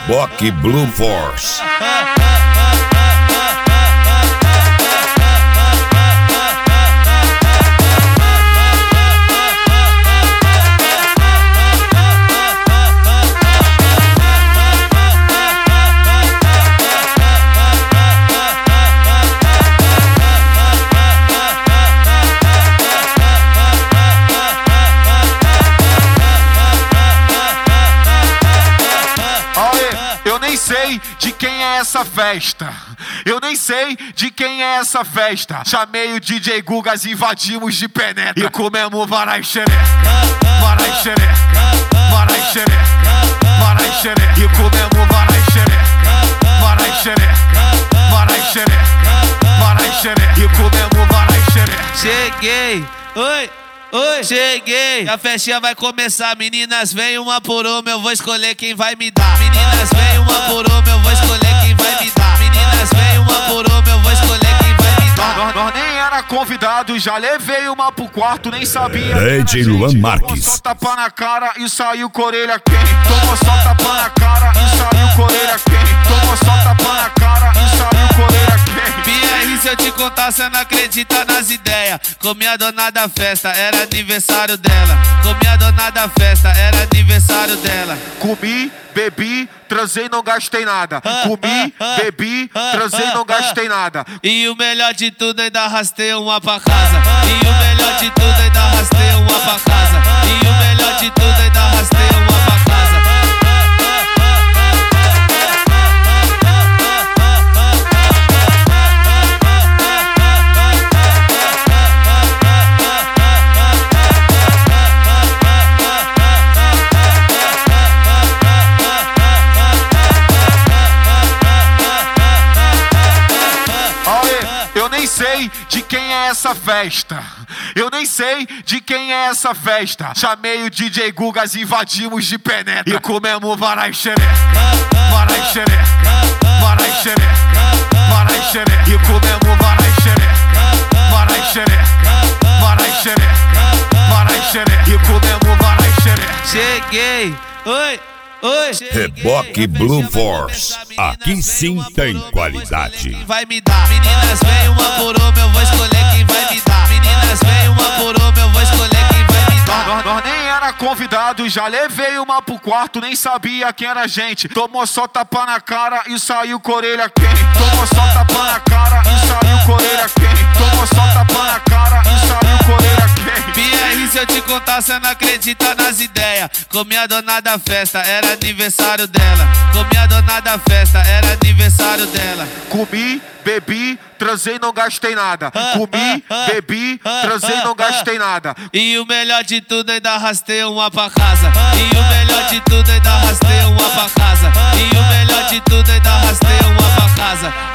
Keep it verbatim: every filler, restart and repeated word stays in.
Reboque Blue Force. Eu nem sei de quem é essa festa. Eu nem sei de quem é essa festa. Chamei o D J Gugas, invadimos de penetra e comemos varai xereca, varai xereca, varai xereca, varai xereca e comemos varai xereca, varai xereca, varai xereca, varai xereca e comemos varai xereca. Cheguei, oi. Oi, cheguei, a festinha vai começar. Meninas, vem uma por uma, eu vou escolher quem vai me dar. Meninas, vem uma por uma, eu vou escolher quem vai me dar. Meninas, vem uma por uma, eu vou escolher quem vai me dar. Nós, nós nem era convidado, já levei uma pro quarto, nem sabia. D J Luan Marques. Tomou só tapa na cara e saiu com orelha quente. Tomou só tapa na cara e saiu com orelha quente. Tomou só tapa na cara e saiu com orelha quente. B R, se eu te contar, cê não acredita nas ideias. Comi a dona da festa, era aniversário dela. Comi a dona da festa, era aniversário dela. Comi, bebi, transei, não gastei nada. Comi, bebi, transei, não gastei nada. E o melhor de tudo, ainda arrastei uma pra casa. E o melhor de tudo, ainda arrastei uma pra casa. E o melhor de tudo, ainda arrastei uma pra casa. Eu nem sei de quem é essa festa. Eu nem sei de quem é essa festa. Chamei o D J Gugas, invadimos de penetra e comemos varai xereca, varai xereca, varai xereca, varai xereca e comemos varai xereca, varai xereca, varai xereca, varai xereca e comemos varai xereca. Cheguei, oi. Oi, Reboque Blue Force. Aqui sim tem qualidade. Vai me dar. Meninas, vem uma por uma, eu vou escolher quem vai me dar. Meninas, vem uma por uma, eu vou escolher quem vai me dar. Nós, nós nem era convidado, já levei uma pro quarto, nem sabia quem era a gente. Tomou só tapa na cara e saiu com orelha quente. Tomou só tapa na cara e saiu com orelha quente. Tomou só tapa na cara e saiu com orelha quente. B R, se eu te contar, cê não acredita nas ideias. Comi a dona da festa, era aniversário dela. Comi a dona da festa, era aniversário dela. Comi, bebi, transei, não gastei nada. Comi, bebi, transei, não gastei nada. E o melhor de tudo, ainda arrastei uma pra casa. E o melhor de tudo, ainda arrastei uma pra casa. E o melhor de tudo, ainda arrastei uma pra casa.